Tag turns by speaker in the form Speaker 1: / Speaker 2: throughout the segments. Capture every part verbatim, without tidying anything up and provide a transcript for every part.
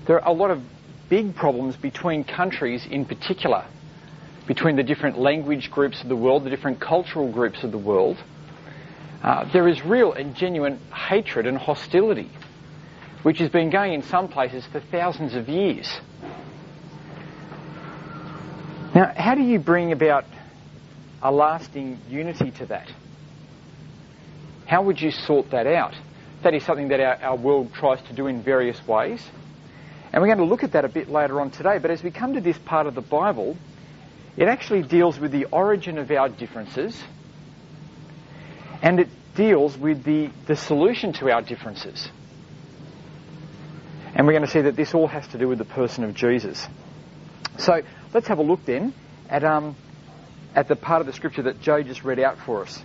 Speaker 1: There are a lot of big problems between countries in particular, between the different language groups of the world, the different cultural groups of the world. Uh, there is real and genuine hatred and hostility, which has been going in some places for thousands of years. Now, how do you bring about a lasting unity to that? How would you sort that out? That is something that our, our world tries to do in various ways. And we're going to look at that a bit later on today. But as we come to this part of the Bible, it actually deals with the origin of our differences, and it deals with the, the solution to our differences. And we're going to see that this all has to do with the person of Jesus. So let's have a look then at um, at the part of the scripture that Joe just read out for us.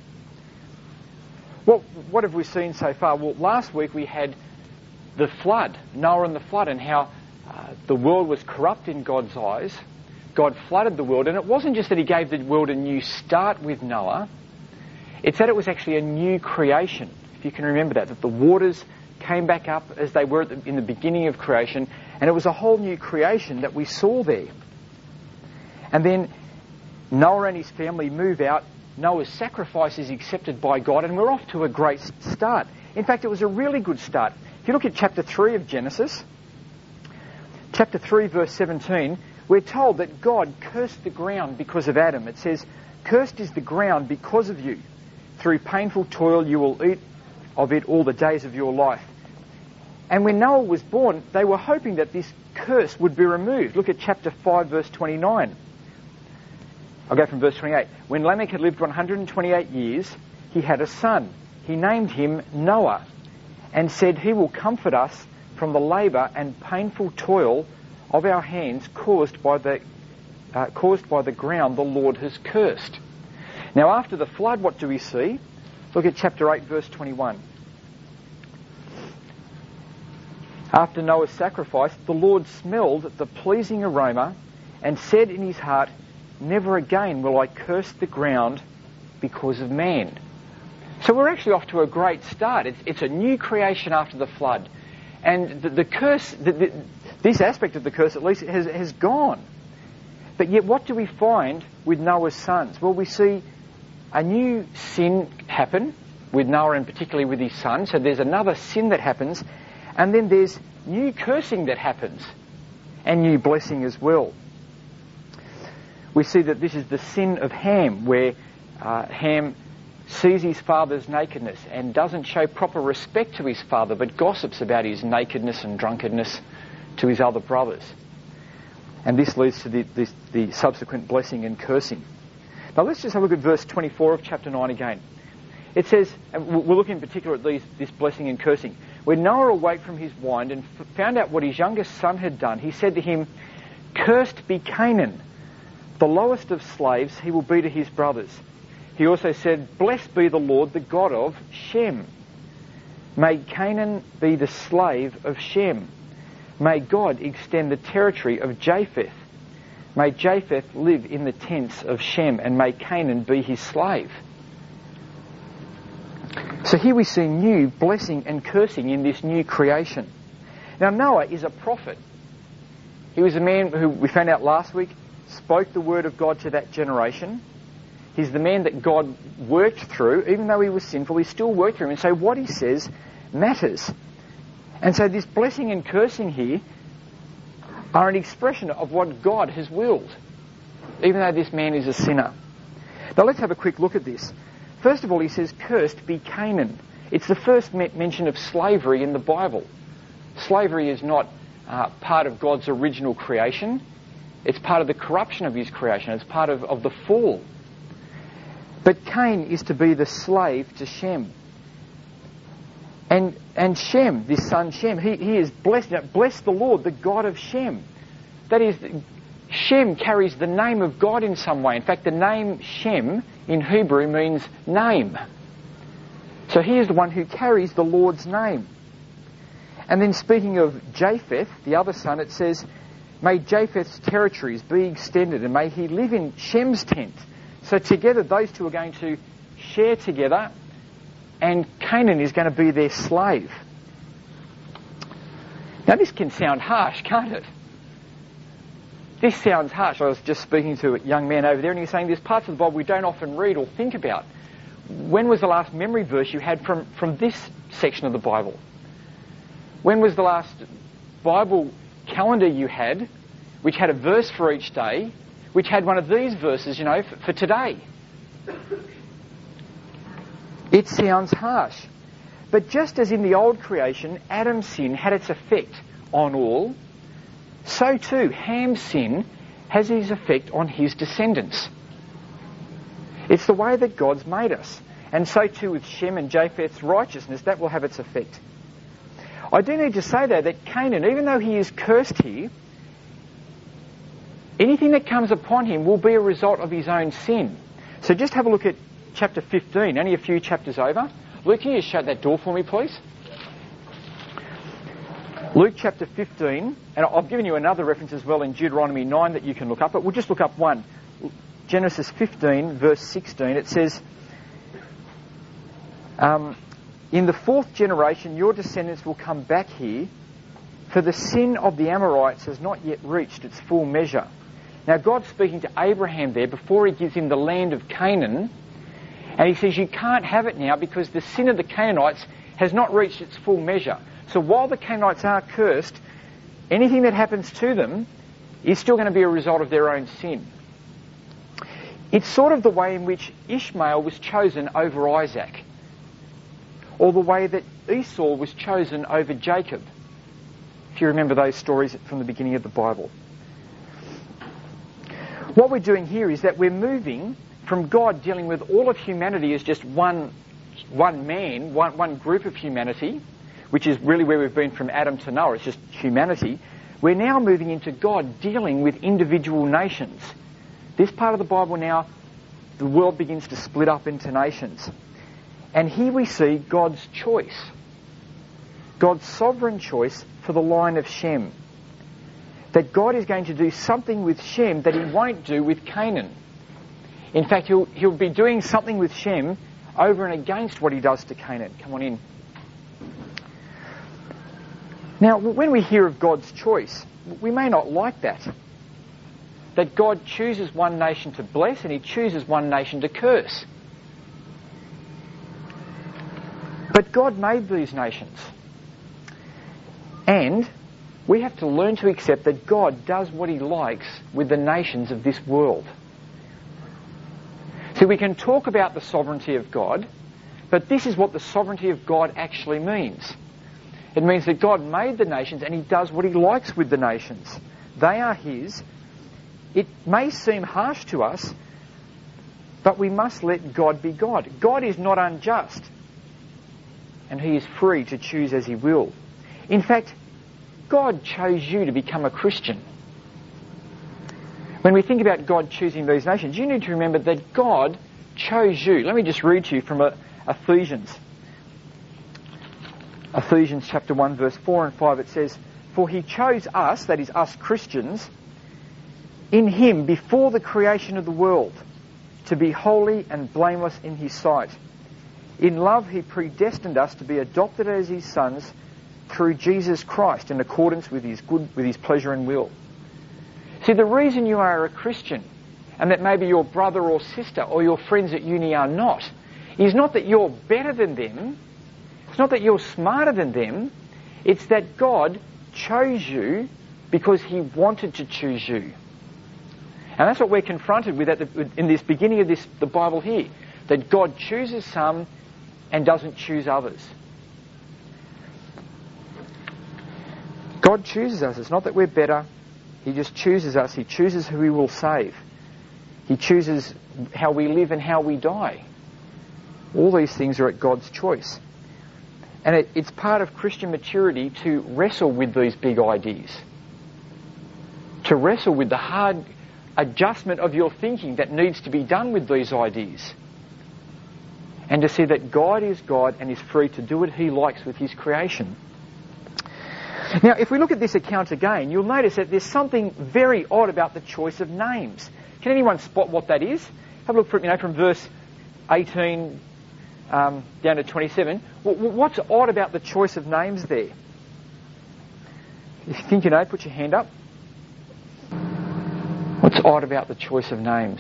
Speaker 1: Well, what have we seen so far? Well, last week we had the flood, Noah and the flood, and how uh, the world was corrupt in God's eyes. God flooded the world, and it wasn't just that he gave the world a new start with Noah. It's that it was actually a new creation, if you can remember that, that the waters came back up as they were at the, in the beginning of creation, and it was a whole new creation that we saw there. And then Noah and his family move out. Noah's sacrifice is accepted by God, and we're off to a great start. In fact, it was a really good start. If you look at chapter three of Genesis, chapter three, verse seventeen, we're told that God cursed the ground because of Adam. It says, "Cursed is the ground because of you. Through painful toil you will eat of it all the days of your life." And when Noah was born, they were hoping that this curse would be removed. Look at chapter five, verse twenty-nine. I'll go from verse twenty-eight. When Lamech had lived one hundred twenty-eight years, he had a son. He named him Noah, and said, "He will comfort us from the labour and painful toil of our hands caused by the uh, caused by the ground the Lord has cursed." Now, after the flood, what do we see? Look at chapter eight, verse twenty-one. After Noah's sacrifice, the Lord smelled the pleasing aroma and said in his heart, "Never again will I curse the ground because of man." So we're actually off to a great start. It's, it's a new creation after the flood. And the, the curse, the, the, this aspect of the curse at least, has, has gone. But yet what do we find with Noah's sons? Well, we see a new sin happen with Noah and particularly with his son. So there's another sin that happens. And then there's new cursing that happens. And new blessing as well. We see that this is the sin of Ham, where uh, Ham sees his father's nakedness and doesn't show proper respect to his father, but gossips about his nakedness and drunkenness to his other brothers. And this leads to the, the, the subsequent blessing and cursing. Now let's just have a look at verse twenty-four of chapter nine again. It says, and we'll look in particular at these, this blessing and cursing. When Noah awoke from his wine and f- found out what his youngest son had done, he said to him, "Cursed be Canaan, the lowest of slaves he will be to his brothers." He also said, "Blessed be the Lord, the God of Shem. May Canaan be the slave of Shem. May God extend the territory of Japheth. May Japheth live in the tents of Shem, and may Canaan be his slave." So here we see new blessing and cursing in this new creation. Now Noah is a prophet. He was a man who, we found out last week, spoke the word of God to that generation. He's the man that God worked through. Even though he was sinful, he still worked through him. And so what he says matters. And so this blessing and cursing here are an expression of what God has willed, even though this man is a sinner. Now let's have a quick look at this. First of all, he says, "Cursed be Canaan." It's the first mention of slavery in the Bible. Slavery is not uh, part of God's original creation. It's part of the corruption of his creation. It's part of, of the fall. But Cain is to be the slave to Shem. And and Shem, this son Shem, he, he is blessed. Now, bless the Lord, the God of Shem. That is, Shem carries the name of God in some way. In fact, the name Shem in Hebrew means name. So he is the one who carries the Lord's name. And then speaking of Japheth, the other son, it says, "May Japheth's territories be extended, and may he live in Shem's tent." So together, those two are going to share together, and Canaan is going to be their slave. Now this can sound harsh, can't it? This sounds harsh. I was just speaking to a young man over there and he was saying there's parts of the Bible we don't often read or think about. When was the last memory verse you had from, from this section of the Bible? When was the last Bible calendar you had, which had a verse for each day, which had one of these verses, you know, for, for today? It sounds harsh. But just as in the old creation, Adam's sin had its effect on all, so too Ham's sin has his effect on his descendants. It's the way that God's made us. And so too with Shem and Japheth's righteousness, that will have its effect. I do need to say though that Canaan, even though he is cursed here, anything that comes upon him will be a result of his own sin. So just have a look at chapter fifteen, only a few chapters over. Luke, can you just shut that door for me, please? Luke chapter fifteen, and I've given you another reference as well in Deuteronomy nine that you can look up, but we'll just look up one. Genesis fifteen, verse sixteen, it says, um, in the fourth generation your descendants will come back here, for the sin of the Amorites has not yet reached its full measure. Now God's speaking to Abraham there before he gives him the land of Canaan, and he says you can't have it now because the sin of the Canaanites has not reached its full measure. So while the Canaanites are cursed, anything that happens to them is still going to be a result of their own sin. It's sort of the way in which Ishmael was chosen over Isaac, or the way that Esau was chosen over Jacob, if you remember those stories from the beginning of the Bible. What we're doing here is that we're moving from God dealing with all of humanity as just one, one man, one, one group of humanity, which is really where we've been from Adam to Noah, it's just humanity. We're now moving into God dealing with individual nations. This part of the Bible now, the world begins to split up into nations. And here we see God's choice, God's sovereign choice for the line of Shem. That God is going to do something with Shem that he won't do with Canaan. In fact, he'll, he'll be doing something with Shem over and against what he does to Canaan. Come on in. Now, when we hear of God's choice, we may not like that. That God chooses one nation to bless and he chooses one nation to curse. But God made these nations. And we have to learn to accept that God does what he likes with the nations of this world. So we can talk about the sovereignty of God, but this is what the sovereignty of God actually means. It means that God made the nations and he does what he likes with the nations. They are his. It may seem harsh to us, but we must let God be God. God is not unjust, and he is free to choose as he will. In fact, God chose you to become a Christian. When we think about God choosing these nations, you need to remember that God chose you. Let me just read to you from Ephesians. Ephesians chapter one, verse four and five, it says, for he chose us, that is us Christians, in him before the creation of the world, to be holy and blameless in his sight. In love he predestined us to be adopted as his sons through Jesus Christ in accordance with his good, with his pleasure and will. See, the reason you are a Christian, and that maybe your brother or sister or your friends at uni are not, is not that you're better than them, it's not that you're smarter than them, it's that God chose you because he wanted to choose you. And that's what we're confronted with at the, in this beginning of this the Bible here, that God chooses some and doesn't choose others. God chooses us. It's not that we're better. He just chooses us. He chooses who he will save. He chooses how we live and how we die. All these things are at God's choice. And it, it's part of Christian maturity to wrestle with these big ideas. To wrestle with the hard adjustment of your thinking that needs to be done with these ideas. And to see that God is God and is free to do what he likes with his creation. Now, if we look at this account again, you'll notice that there's something very odd about the choice of names. Can anyone spot what that is? Have a look for it, you know, from verse eighteen um, down to twenty-seven. What's odd about the choice of names there? If you think you know, put your hand up. What's odd about the choice of names?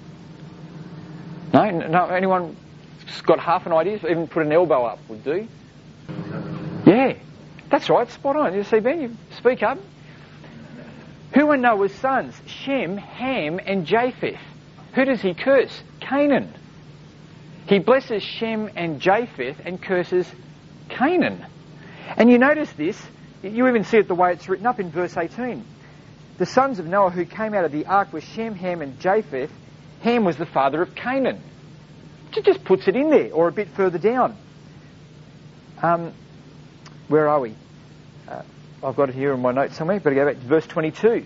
Speaker 1: No? No? Anyone got half an idea? Even put an elbow up would do. Yeah, that's right, spot on. You see, Ben, you speak up. Who are Noah's sons? Shem, Ham, and Japheth. Who does he curse? Canaan. He blesses Shem and Japheth and curses Canaan. And you notice this, you even see it the way it's written up in verse eighteen. The sons of Noah who came out of the ark were Shem, Ham, and Japheth. Ham was the father of Canaan. It just puts it in there, or a bit further down. Um, where are we? Uh, I've got it here in my notes somewhere, but I go back to verse twenty-two.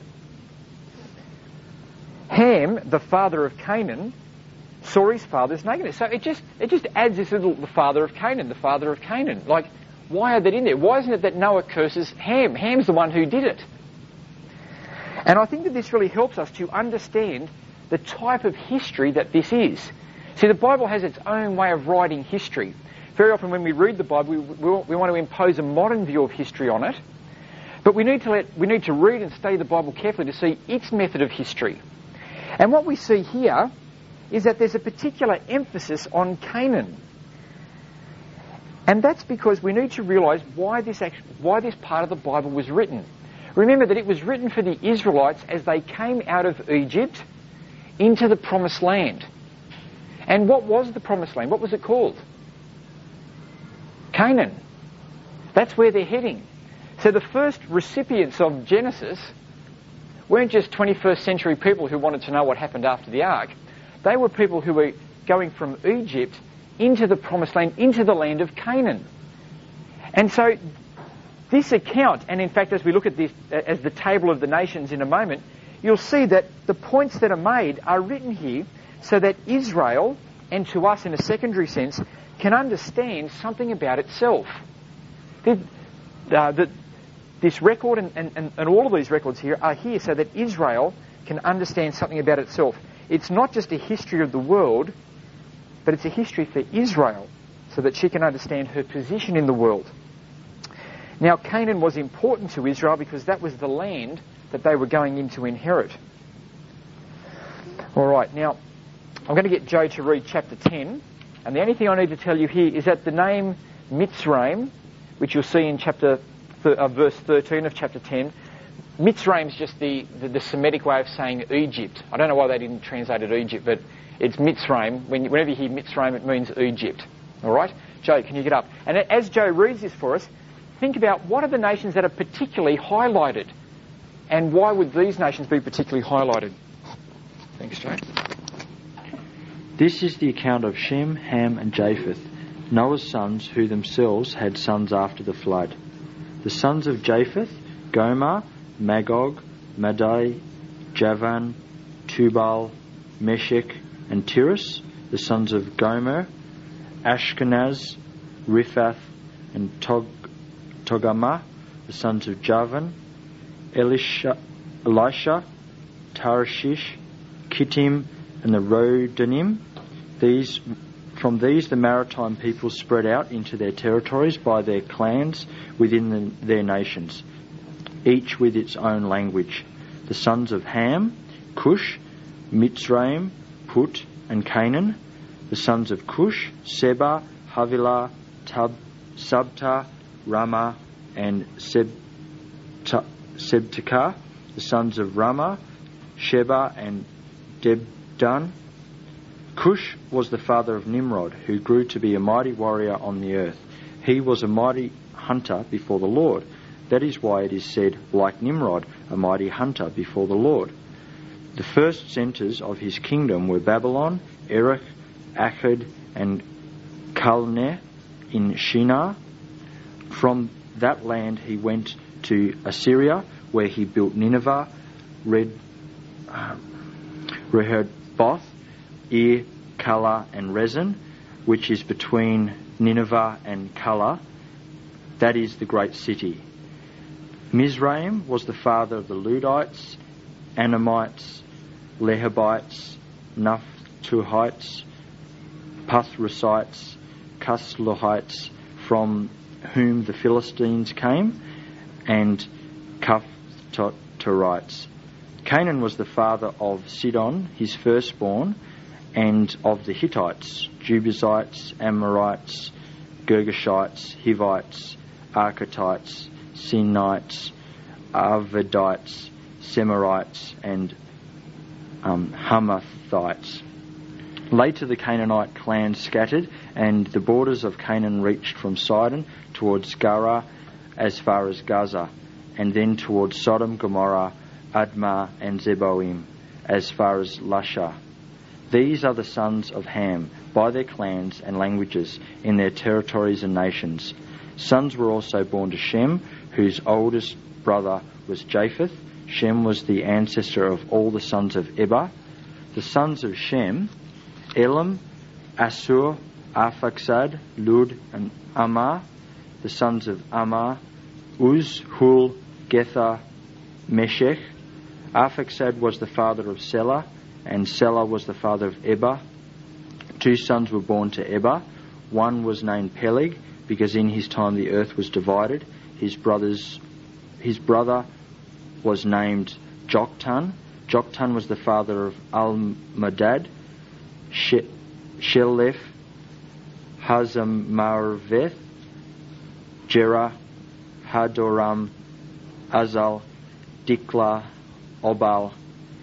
Speaker 1: Ham, the father of Canaan, saw his father's nakedness. So it just it just adds this little, the father of Canaan, the father of Canaan. Like, why are that in there? Why isn't it that Noah curses Ham? Ham's the one who did it. And I think that this really helps us to understand the type of history that this is. See, the Bible has its own way of writing history. Very often when we read the Bible, we, we, we want to impose a modern view of history on it. But we need to let, we need to read and study the Bible carefully to see its method of history. And what we see here is that there's a particular emphasis on Canaan. And that's because we need to realise why this act, why this part of the Bible was written. Remember that it was written for the Israelites as they came out of Egypt into the Promised Land. And what was the Promised Land? What was it called? Canaan. That's where they're heading. So the first recipients of Genesis weren't just twenty-first century people who wanted to know what happened after the ark. They were people who were going from Egypt into the Promised Land, into the land of Canaan. And so this account, and in fact as we look at this as the table of the nations in a moment, you'll see that the points that are made are written here so that Israel, and to us in a secondary sense, can understand something about itself. The, uh, the, this record and, and, and all of these records here are here so that Israel can understand something about itself. It's not just a history of the world, but it's a history for Israel so that she can understand her position in the world. Now, Canaan was important to Israel because that was the land that they were going in to inherit. All right, now, I'm going to get Joe to read chapter ten. And the only thing I need to tell you here is that the name Mitzrayim, which you'll see in chapter th- uh, verse thirteen of chapter ten, Mitzrayim is just the, the, the Semitic way of saying Egypt. I don't know why they didn't translate it Egypt, but it's Mitzrayim. When, whenever you hear Mitzrayim, it means Egypt. All right? Joe, can you get up? And as Joe reads this for us, think about what are the nations that are particularly highlighted, and why would these nations be particularly highlighted? Thanks, Joe.
Speaker 2: This is the account of Shem, Ham, and Japheth, Noah's sons, who themselves had sons after the flood. The sons of Japheth, Gomer, Magog, Madai, Javan, Tubal, Meshech, and Tiras. The sons of Gomer, Ashkenaz, Riphath, and Tog, Togarmah. The sons of Javan, Elisha, Elisha, Tarshish, Kittim, and the Rodanim. These, from these the maritime peoples spread out into their territories by their clans within the, their nations, each with its own language. The sons of Ham, Cush, Mitzrayim, Put, and Canaan. The sons of Cush, Seba, Havilah, Tub, Sabta, Ramah, and Sebta, Sebtekah. The sons of Ramah, Sheba, and Debdan. Cush was the father of Nimrod, who grew to be a mighty warrior on the earth. He was a mighty hunter before the Lord. That is why it is said, like Nimrod, a mighty hunter before the Lord. The first centres of his kingdom were Babylon, Erech, Akkad, and Calneh in Shinar. From that land he went to Assyria, where he built Nineveh, Red, uh, Rehoboth, Ir, Kala, and Rezin, which is between Nineveh and Kala. That is the great city. Mizraim was the father of the Ludites, Anamites, Lehabites, Naphtuhites, Pathrusites, Cuslohites, from whom the Philistines came, and Caphtorites. Canaan was the father of Sidon, his firstborn, and of the Hittites, Jebusites, Amorites, Girgashites, Hivites, Architites, Sinites, Arvadites, Semarites, and um, Hamathites. Later the Canaanite clans scattered, and the borders of Canaan reached from Sidon towards Gerar as far as Gaza, and then towards Sodom, Gomorrah, Admah, and Zeboim as far as Lasha. These are the sons of Ham, by their clans and languages, in their territories and nations. Sons were also born to Shem, whose oldest brother was Japheth. Shem was the ancestor of all the sons of Eber. The sons of Shem: Elam, Assur, Arphaxad, Lud, and Amar. The sons of Amar: Uz, Hul, Gether, Meshech. Arphaxad was the father of Selah, and Selah was the father of Eber. Two sons were born to Eber. One was named Peleg, because in his time the earth was divided. His brothers, his brother was named Joktan. Joktan was the father of Almadad, She- Shelef, Hazamarveth, Jerah, Hadoram, Azal, Dikla, Obal,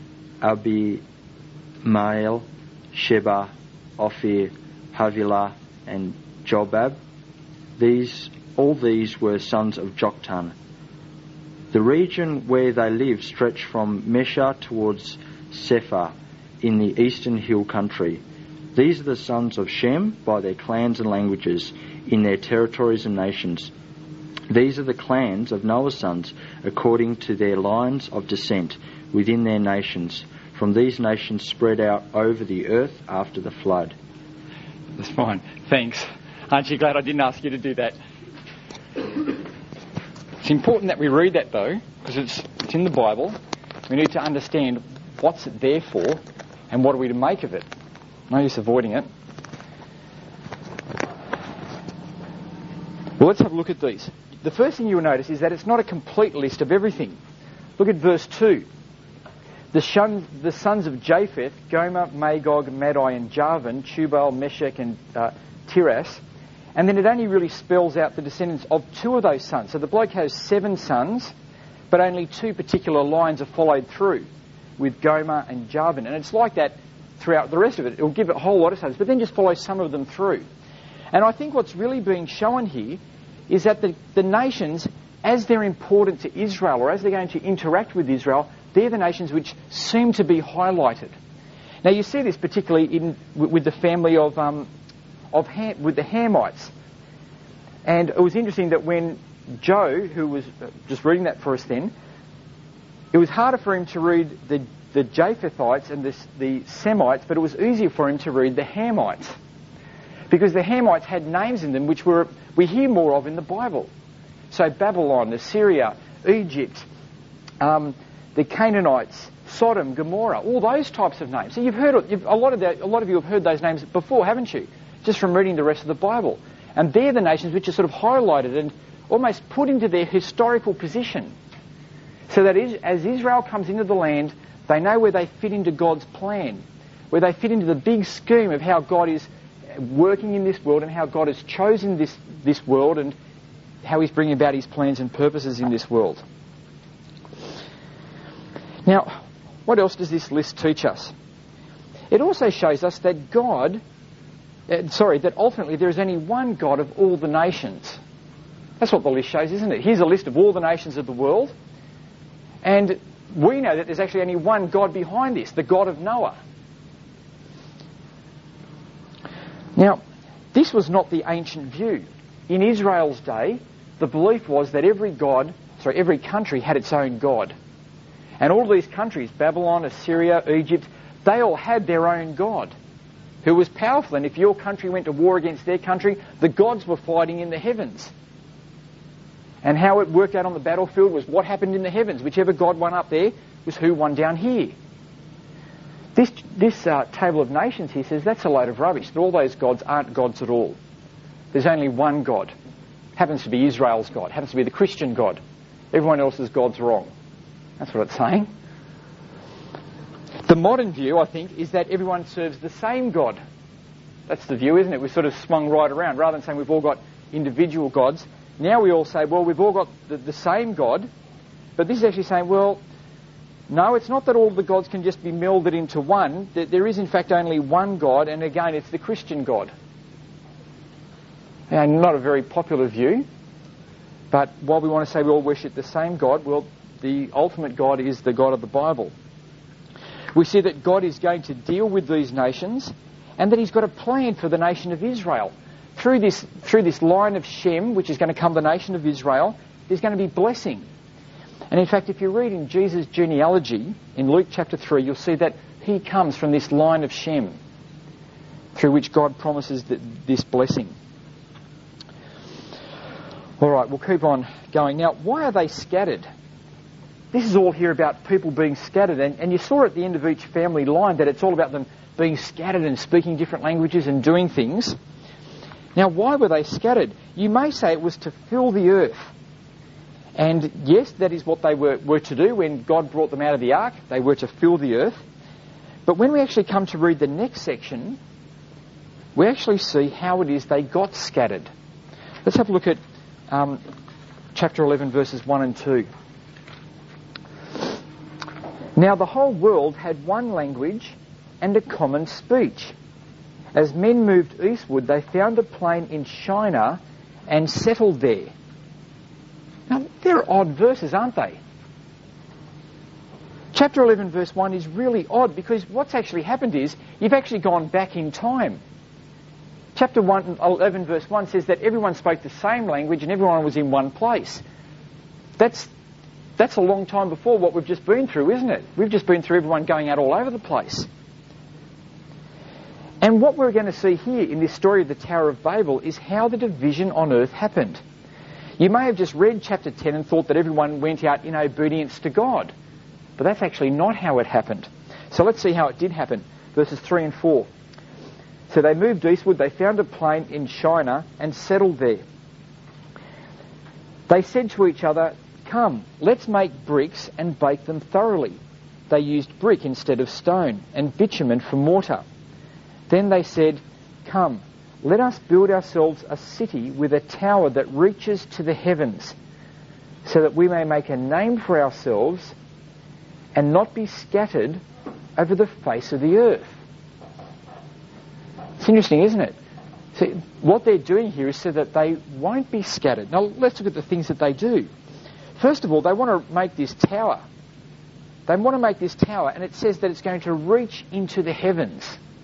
Speaker 2: Abimael, Sheba, Ophir, Havilah, and Jobab. These, all these were sons of Joktan. The region where they lived stretched from Mesha towards Sephar in the eastern hill country. These are the sons of Shem by their clans and languages, in their territories and nations. These are the clans of Noah's sons according to their lines of descent within their nations. From these nations spread out over the earth after the flood.
Speaker 1: That's fine. Thanks. Aren't you glad I didn't ask you to do that? It's important that we read that, though, because it's, it's in the Bible. We need to understand what's it there for and what are we to make of it. No use avoiding it. Well, let's have a look at these. The first thing you will notice is that it's not a complete list of everything. Look at verse two. The, shun, the sons of Japheth: Gomer, Magog, Madai, and Javan, Tubal, Meshech, and uh, Tiras. And then it only really spells out the descendants of two of those sons. So the bloke has seven sons, but only two particular lines are followed through, with Gomer and Javan. And it's like that throughout the rest of it. It'll give it a whole lot of sons, but then just follow some of them through. And I think what's really being shown here is that the, the nations, as they're important to Israel, or as they're going to interact with Israel, they're the nations which seem to be highlighted. Now you see this particularly in with the family of um, of Ham, with the Hamites. And it was interesting that when Joe, who was just reading that for us then, it was harder for him to read the, the Japhethites and the, the Semites, but it was easier for him to read the Hamites. Because the Hamites had names in them which were we hear more of in the Bible. So Babylon, Assyria, Egypt, um, the Canaanites, Sodom, Gomorrah, all those types of names. So you've heard you've, a lot of that, a lot of you have heard those names before, haven't you? Just from reading the rest of the Bible. And they're the nations which are sort of highlighted and almost put into their historical position. So that is, as Israel comes into the land, they know where they fit into God's plan, where they fit into the big scheme of how God is working in this world and how God has chosen this, this world and how He's bringing about His plans and purposes in this world. Now, what else does this list teach us? It also shows us that God, uh, sorry, that ultimately there is only one God of all the nations. That's what the list shows, isn't it? Here's a list of all the nations of the world, and we know that there's actually only one God behind this, the God of Noah. Now, this was not the ancient view. In Israel's day, the belief was that every god, sorry, every country had its own god. And all these countries, Babylon, Assyria, Egypt, they all had their own god, who was powerful. And if your country went to war against their country, the gods were fighting in the heavens. And how it worked out on the battlefield was what happened in the heavens. Whichever god won up there was who won down here. This this uh, table of nations here says that's a load of rubbish, that all those gods aren't gods at all. There's only one God. Happens to be Israel's God, happens to be the Christian God. Everyone else's God's wrong. That's what it's saying. The modern view, I think, is that everyone serves the same God. That's the view, isn't it? We've sort of swung right around. Rather than saying we've all got individual gods, now we all say, well, we've all got the, the same God. But this is actually saying, well, no, it's not that all the gods can just be melded into one. There is, in fact, only one God, and again, it's the Christian God. Now, not a very popular view, but while we want to say we all worship the same God, well, the ultimate God is the God of the Bible. We see that God is going to deal with these nations, and that he's got a plan for the nation of Israel. Through this, through this line of Shem, which is going to come the nation of Israel, there's going to be blessing. And in fact, if you read in Jesus' genealogy, in Luke chapter three, you'll see that he comes from this line of Shem, through which God promises that this blessing. All right, we'll keep on going. Now, why are they scattered? This is all here about people being scattered, and, and you saw at the end of each family line that it's all about them being scattered and speaking different languages and doing things. Now, why were they scattered? You may say it was to fill the earth. And yes, that is what they were, were to do when God brought them out of the ark. They were to fill the earth. But when we actually come to read the next section, we actually see how it is they got scattered. Let's have a look at um, chapter eleven, verses one and two. Now the whole world had one language and a common speech. As men moved eastward, they found a plain in Shinar and settled there. Now, they're odd verses, aren't they? Chapter eleven, verse one is really odd because what's actually happened is you've actually gone back in time. Chapter one, eleven, verse one says that everyone spoke the same language and everyone was in one place. That's, that's a long time before what we've just been through, isn't it? We've just been through everyone going out all over the place. And what we're going to see here in this story of the Tower of Babel is how the division on earth happened. You may have just read chapter ten and thought that everyone went out in obedience to God. But that's actually not how it happened. So let's see how it did happen. Verses three and four. So they moved eastward, they found a plain in Shinar and settled there. They said to each other, "Come, let's make bricks and bake them thoroughly." They used brick instead of stone and bitumen for mortar. Then they said, "Come, let us build ourselves a city with a tower that reaches to the heavens, so that we may make a name for ourselves and not be scattered over the face of the earth." It's interesting, isn't it? See, what they're doing here is so that they won't be scattered. Now, let's look at the things that they do. First of all, they want to make this tower. They want to make this tower, and it says that it's going to reach into the heavens.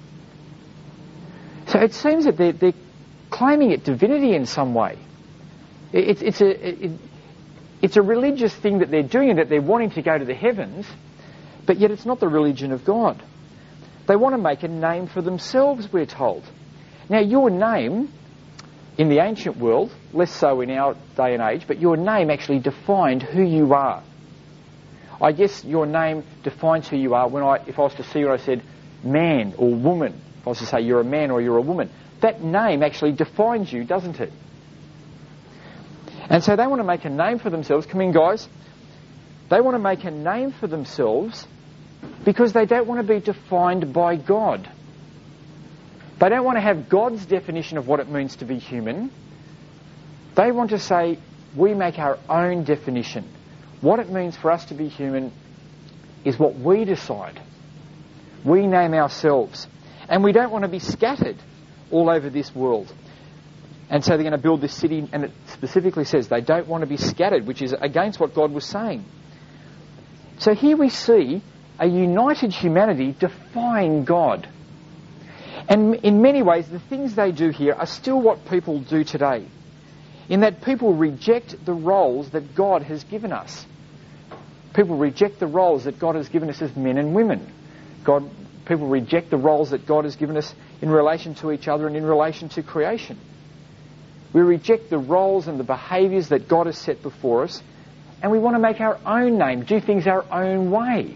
Speaker 1: So it seems that they're, they're claiming it divinity in some way. It, it's, a, it, it's a religious thing that they're doing and that they're wanting to go to the heavens, but yet it's not the religion of God. They want to make a name for themselves, we're told. Now, your name in the ancient world, less so in our day and age, but your name actually defined who you are. I guess your name defines who you are when I, if I was to see you and I said man or woman, if I was to say you're a man or you're a woman, that name actually defines you, doesn't it? And so they want to make a name for themselves. Come in, guys. They want to make a name for themselves because they don't want to be defined by God. They don't want to have God's definition of what it means to be human. They want to say, we make our own definition. What it means for us to be human is what we decide. We name ourselves. And we don't want to be scattered all over this world. And so they're going to build this city, and it specifically says they don't want to be scattered, which is against what God was saying. So here we see a united humanity defying God. And in many ways, the things they do here are still what people do today, in that people reject the roles that God has given us. People reject the roles that God has given us as men and women. God, people reject the roles that God has given us in relation to each other and in relation to creation. We reject the roles and the behaviours that God has set before us, and we want to make our own name, do things our own way.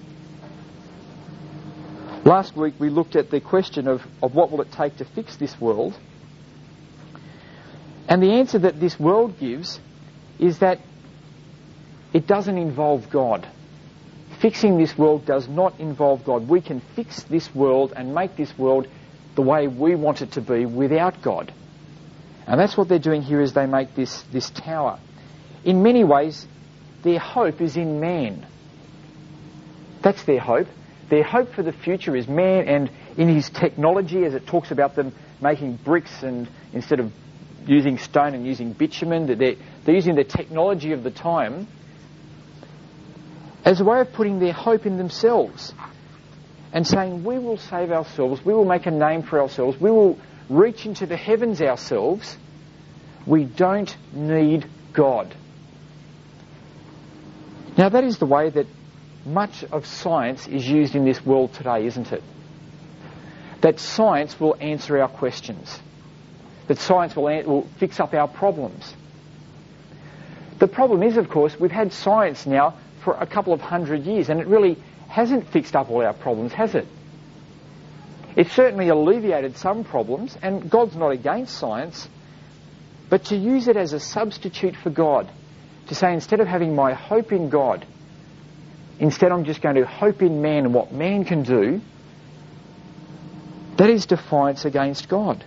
Speaker 1: Last week we looked at the question of, of what will it take to fix this world. And the answer that this world gives is that it doesn't involve God. Fixing this world does not involve God. We can fix this world and make this world the way we want it to be without God. And that's what they're doing here as they make this, this tower. In many ways, their hope is in man. That's their hope. Their hope for the future is man, and in his technology, as it talks about them making bricks and instead of using stone and using bitumen, they're, they're using the technology of the time as a way of putting their hope in themselves and saying, we will save ourselves, we will make a name for ourselves, we will reach into the heavens ourselves. We don't need God. Now that is the way that much of science is used in this world today, isn't it? That science will answer our questions. That science will, an- will fix up our problems. The problem is, of course, we've had science now for a couple of hundred years, and it really hasn't fixed up all our problems, has it? It's certainly alleviated some problems, and God's not against science, but to use it as a substitute for God, to say instead of having my hope in God, instead I'm just going to hope in man and what man can do, that is defiance against God.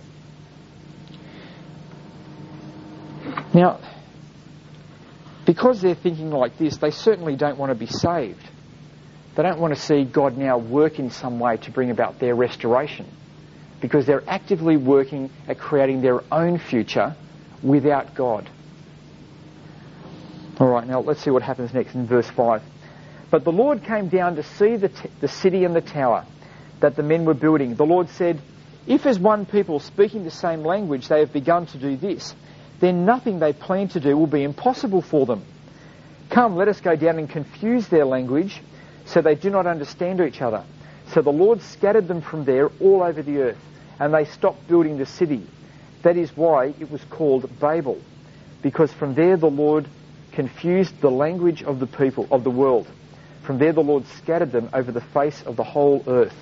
Speaker 1: Now, because they're thinking like this, they certainly don't want to be saved. They don't want to see God now work in some way to bring about their restoration, because they're actively working at creating their own future without God. All right, now let's see what happens next in verse five. But the Lord came down to see the, t- the city and the tower that the men were building. The Lord said, if as one people speaking the same language they have begun to do this, then nothing they plan to do will be impossible for them. Come, let us go down and confuse their language, so they do not understand each other. So the Lord scattered them from there all over the earth, and they stopped building the city. That is why it was called Babel, because from there the Lord confused the language of the people of the world. From there the Lord scattered them over the face of the whole earth.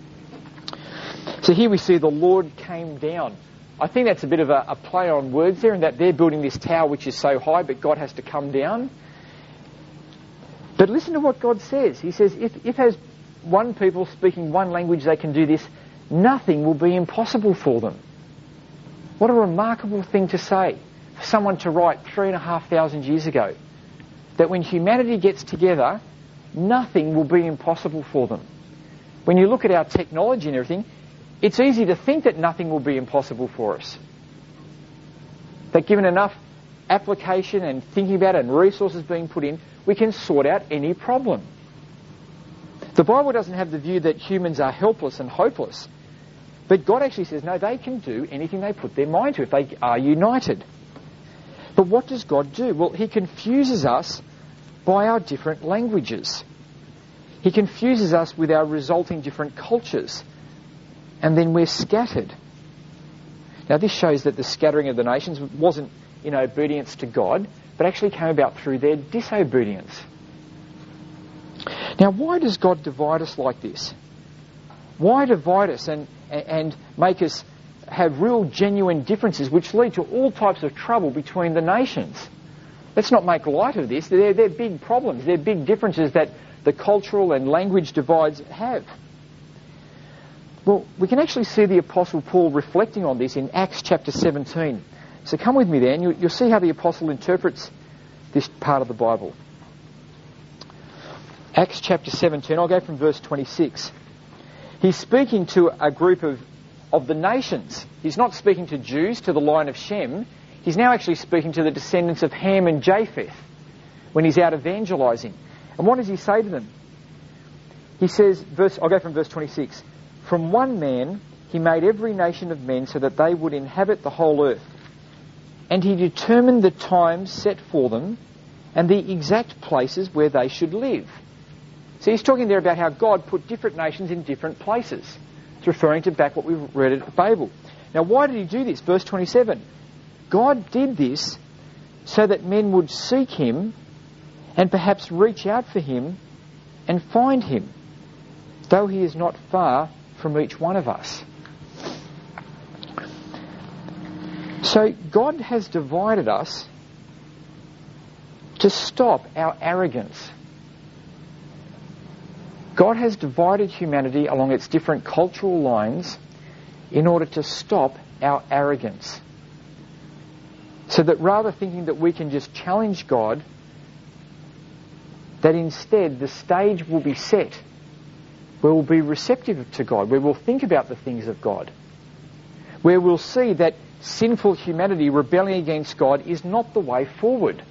Speaker 1: So here we see the Lord came down. I think that's a bit of a, a play on words there, in that they're building this tower which is so high, but God has to come down. But listen to what God says. He says, if, if as one people speaking one language they can do this, nothing will be impossible for them. What a remarkable thing to say for someone to write three and a half thousand years ago. That when humanity gets together, nothing will be impossible for them. When you look at our technology and everything, it's easy to think that nothing will be impossible for us. That given enough application and thinking about it and resources being put in, we can sort out any problem. The Bible doesn't have the view that humans are helpless and hopeless. But God actually says, no, they can do anything they put their mind to if they are united. But what does God do? Well, He confuses us by our different languages. He confuses us with our resulting different cultures. And then we're scattered. Now this shows that the scattering of the nations wasn't in obedience to God, but actually came about through their disobedience. Now why does God divide us like this? Why divide us and, and make us have real genuine differences which lead to all types of trouble between the nations? Let's not make light of this. They're, they're big problems. They're big differences that the cultural and language divides have. Well, we can actually see the Apostle Paul reflecting on this in Acts chapter seventeen. So come with me there and you, you'll see how the Apostle interprets this part of the Bible. Acts chapter seventeen, I'll go from verse twenty-six. He's speaking to a group of, of the nations. He's not speaking to Jews, to the line of Shem. He's now actually speaking to the descendants of Ham and Japheth when he's out evangelizing. And what does he say to them? He says, verse, I'll go from verse twenty-six. From one man he made every nation of men so that they would inhabit the whole earth. And he determined the times set for them and the exact places where they should live. So he's talking there about how God put different nations in different places. It's referring to back what we read at Babel. Now why did he do this? Verse twenty-seven. God did this so that men would seek him and perhaps reach out for him and find him, though he is not far from each one of us. So God has divided us to stop our arrogance. God has divided humanity along its different cultural lines in order to stop our arrogance. So that rather thinking that we can just challenge God, that instead the stage will be set where we'll be receptive to God, where we'll think about the things of God, where we'll see that sinful humanity rebelling against God is not the way forward.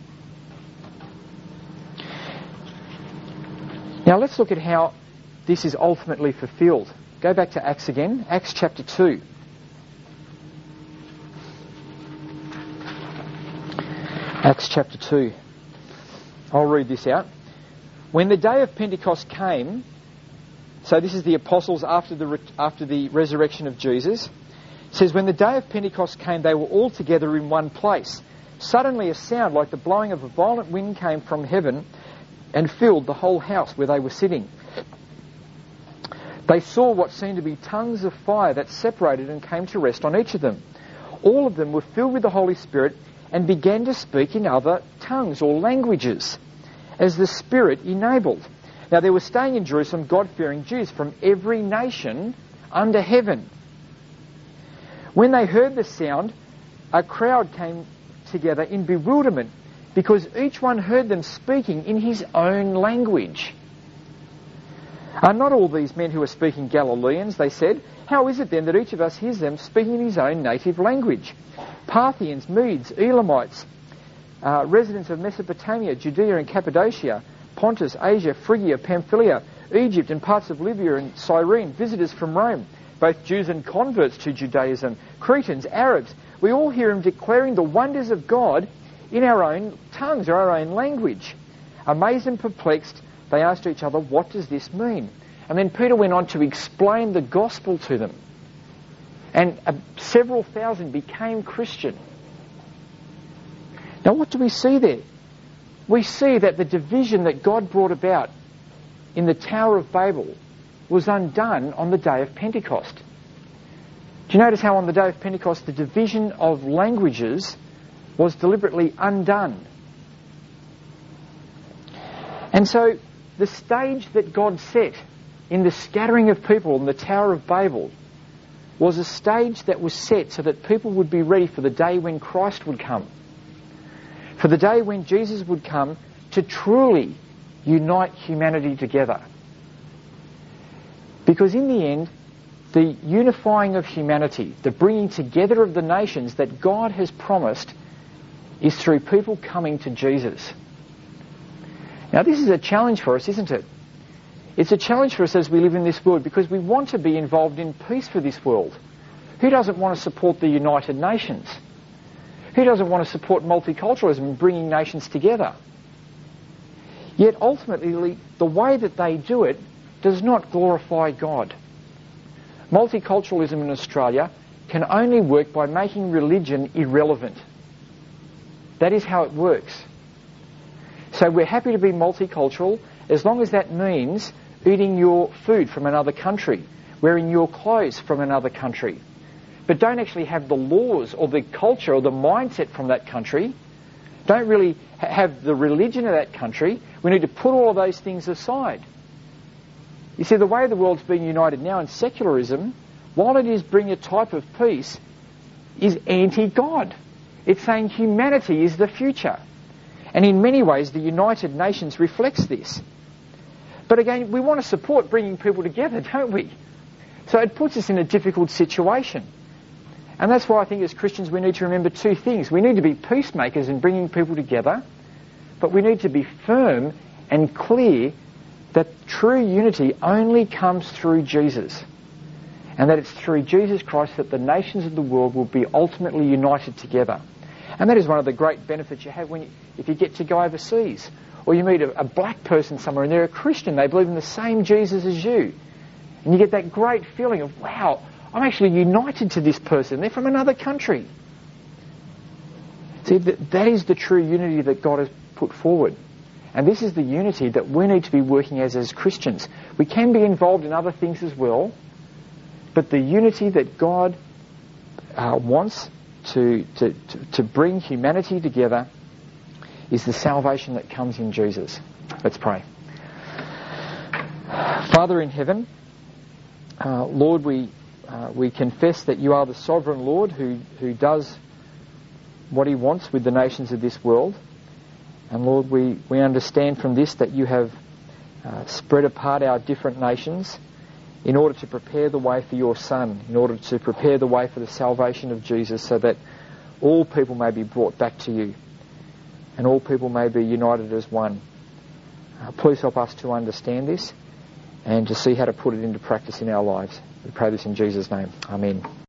Speaker 1: Now let's look at how this is ultimately fulfilled. Go back to Acts again, Acts chapter two. Acts chapter two. I'll read this out. When the day of Pentecost came, so this is the apostles after the after the resurrection of Jesus, it says, when the day of Pentecost came, they were all together in one place. Suddenly a sound like the blowing of a violent wind came from heaven and filled the whole house where they were sitting. They saw what seemed to be tongues of fire that separated and came to rest on each of them. All of them were filled with the Holy Spirit and began to speak in other tongues or languages, as the Spirit enabled. Now there were staying in Jerusalem God-fearing Jews from every nation under heaven. When they heard the sound, a crowd came together in bewilderment, because each one heard them speaking in his own language. Are not all these men who are speaking Galileans? They said. How is it then that each of us hears them speaking in his own native language? Parthians, Medes, Elamites, uh, residents of Mesopotamia, Judea and Cappadocia, Pontus, Asia, Phrygia, Pamphylia, Egypt and parts of Libya and Cyrene, visitors from Rome, both Jews and converts to Judaism, Cretans, Arabs. We all hear him declaring the wonders of God in our own tongues, or our own language. Amazed and perplexed, they asked each other, what does this mean? And then Peter went on to explain the gospel to them. And uh, several thousand became Christian. Now what do we see there? We see that the division that God brought about in the Tower of Babel was undone on the day of Pentecost. Do you notice how on the day of Pentecost the division of languages was deliberately undone? And so the stage that God set in the scattering of people in the Tower of Babel was a stage that was set so that people would be ready for the day when Christ would come. For the day when Jesus would come to truly unite humanity together. Because in the end, the unifying of humanity, the bringing together of the nations that God has promised, is through people coming to Jesus. Now this is a challenge for us, isn't it? It's a challenge for us as we live in this world, because we want to be involved in peace for this world. Who doesn't want to support the United Nations? Who doesn't want to support multiculturalism and bringing nations together? Yet ultimately, the way that they do it does not glorify God. Multiculturalism in Australia can only work by making religion irrelevant. That is how it works. So we're happy to be multicultural as long as that means eating your food from another country, wearing your clothes from another country. But don't actually have the laws or the culture or the mindset from that country. Don't really ha- have the religion of that country. We need to put all of those things aside. You see, the way the world's being united now in secularism, while it is bringing a type of peace, is anti-God. It's saying humanity is the future. And in many ways, the United Nations reflects this. But again, we want to support bringing people together, don't we? So it puts us in a difficult situation. And that's why I think as Christians we need to remember two things. We need to be peacemakers in bringing people together, but we need to be firm and clear that true unity only comes through Jesus. And that it's through Jesus Christ that the nations of the world will be ultimately united together. And that is one of the great benefits you have when you, if you get to go overseas, or you meet a, a black person somewhere and they're a Christian, they believe in the same Jesus as you. And you get that great feeling of, wow, I'm actually united to this person. They're from another country. See, that, that is the true unity that God has put forward. And this is the unity that we need to be working as as Christians. We can be involved in other things as well, but the unity that God uh, wants to, to, to, to bring humanity together is the salvation that comes in Jesus. Let's pray. Father in heaven, uh, Lord, we uh, we confess that you are the sovereign Lord who, who does what he wants with the nations of this world. And Lord, we, we understand from this that you have uh, spread apart our different nations in order to prepare the way for your Son, in order to prepare the way for the salvation of Jesus, so that all people may be brought back to you and all people may be united as one. Uh, please help us to understand this and to see how to put it into practice in our lives. We pray this in Jesus' name. Amen.